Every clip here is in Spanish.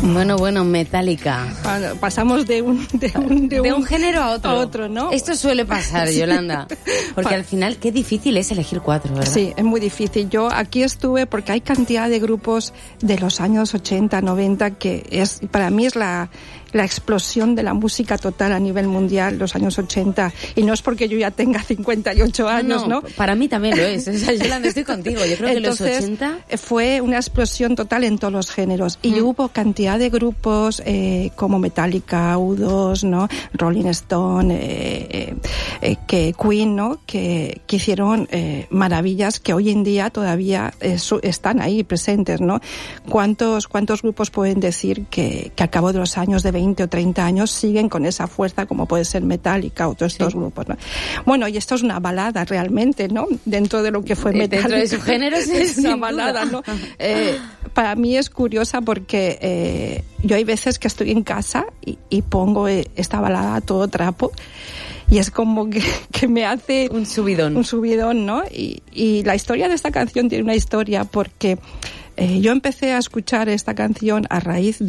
Bueno, Metallica. Pasamos de un género a otro, ¿no? Esto suele pasar, Yolanda. Porque al final, qué difícil es elegir 4, ¿verdad? Sí, es muy difícil. Yo aquí estuve porque hay cantidad de grupos de los años 80, 90 que para mí es la explosión de la música total a nivel mundial, los años 80, y no es porque yo ya tenga 58 años, ¿no? Para mí también lo es. O sea, Yolanda, estoy contigo. Yo creo que entonces, los 80... fue una explosión total en todos los géneros. Y hubo cantidad de grupos como Metallica, U2, ¿no? Rolling Stone, que Queen, ¿no? Que hicieron maravillas que hoy en día todavía están ahí presentes, ¿no? ¿Cuántos grupos pueden decir que al cabo de los años de 20 o 30 años siguen con esa fuerza, como puede ser Metallica o todos estos grupos, ¿no? Bueno, y esto es una balada realmente, ¿no? Dentro de lo que fue Metallica. Dentro de su género es una balada, ¿no? Para mí es curiosa porque yo hay veces que estoy en casa y pongo esta balada a todo trapo y es como que me hace un subidón, ¿no? Y la historia de esta canción tiene una historia porque yo empecé a escuchar esta canción a raíz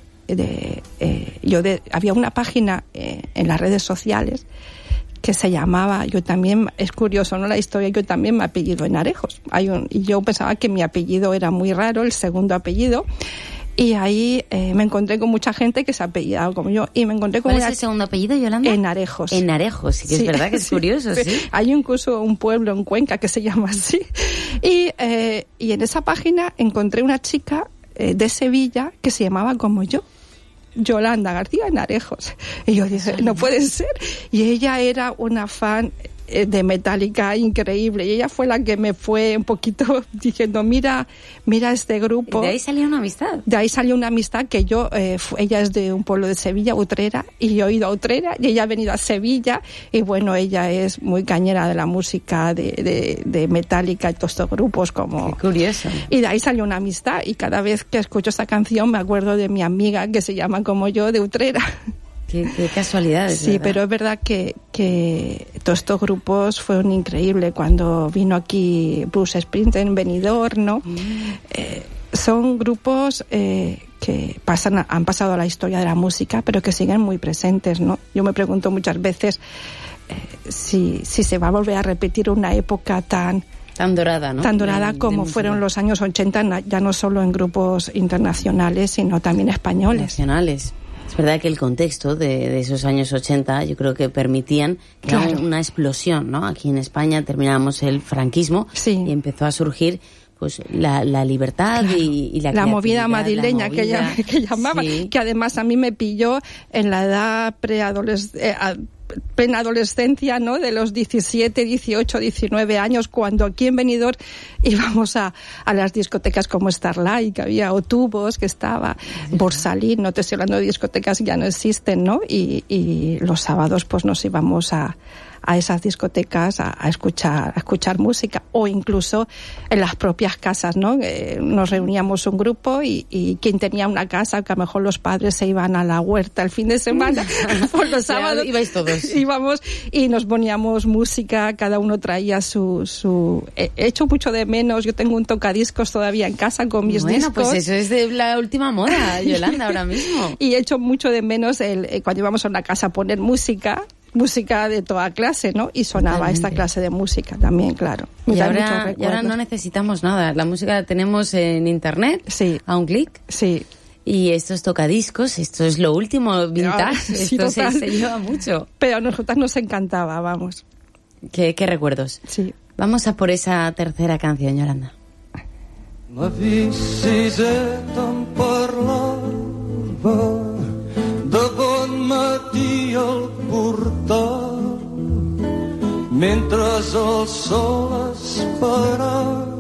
había una página en las redes sociales que se llamaba, es curioso, ¿no? La historia, yo también me apellido en Arejos. Y yo pensaba que mi apellido era muy raro, el segundo apellido. Y ahí me encontré con mucha gente que se apellidaba como yo. Y me encontré con ¿Cuál es el segundo apellido, Yolanda? En Arejos. En Arejos, sí que es verdad que es curioso, sí. Hay incluso un pueblo en Cuenca que se llama así. Y en esa página encontré una chica de Sevilla que se llamaba como yo, Yolanda García en Arejos. Y yo dije, no puede ser. Y ella era una fan de Metallica increíble. Y ella fue la que me fue un poquito diciendo, mira este grupo. ¿Y de ahí salió una amistad? De ahí salió una amistad que ella es de un pueblo de Sevilla, Utrera, y yo he ido a Utrera, y ella ha venido a Sevilla, y bueno, ella es muy cañera de la música de Metallica y todos estos grupos como... Qué curioso. Y de ahí salió una amistad, y cada vez que escucho esta canción me acuerdo de mi amiga que se llama como yo, de Utrera. Qué casualidades. Sí, ¿verdad? Pero es verdad que todos estos grupos fueron increíbles. Cuando vino aquí Bruce Springsteen en Benidorm, ¿no? Son grupos que han pasado a la historia de la música, pero que siguen muy presentes, ¿no? Yo me pregunto muchas veces si se va a volver a repetir una época tan dorada, ¿no? Tan dorada como fueron los años 80, ya no solo en grupos internacionales, sino también españoles. Nacionales. Es verdad que el contexto de esos años 80 yo creo que permitían que era una explosión, ¿no? Aquí en España terminábamos el franquismo y empezó a surgir pues la libertad y la movida madrileña que llamaban, que además a mí me pilló en la edad preadolescencia, ¿no? De los 17, 18, 19 años, cuando aquí en Benidorm íbamos a las discotecas como Starlight, que había, o Tubos, que estaba, Borsalí, no te estoy hablando de discotecas que ya no existen, ¿no? Y los sábados pues nos íbamos a esas discotecas a escuchar música, o incluso en las propias casas, ¿no? Nos reuníamos un grupo y quien tenía una casa, que a lo mejor los padres se iban a la huerta el fin de semana, por los sábados ibais todos. Íbamos y nos poníamos música, cada uno traía su... He hecho mucho de menos, yo tengo un tocadiscos todavía en casa con mis discos. Pues eso es de la última moda, Yolanda, ahora mismo. Y he hecho mucho de menos cuando íbamos a una casa a poner música de toda clase, ¿no? Y sonaba esta clase de música también, claro. Y ahora no necesitamos nada. La música la tenemos en internet, a un clic. Sí. Y estos tocadiscos, esto es lo último vintage, esto se lleva mucho. Pero a nosotras nos encantaba, vamos. ¿Qué recuerdos? Sí. Vamos a por esa tercera canción, Yolanda. De bon matí al portal, mentre el sol esperava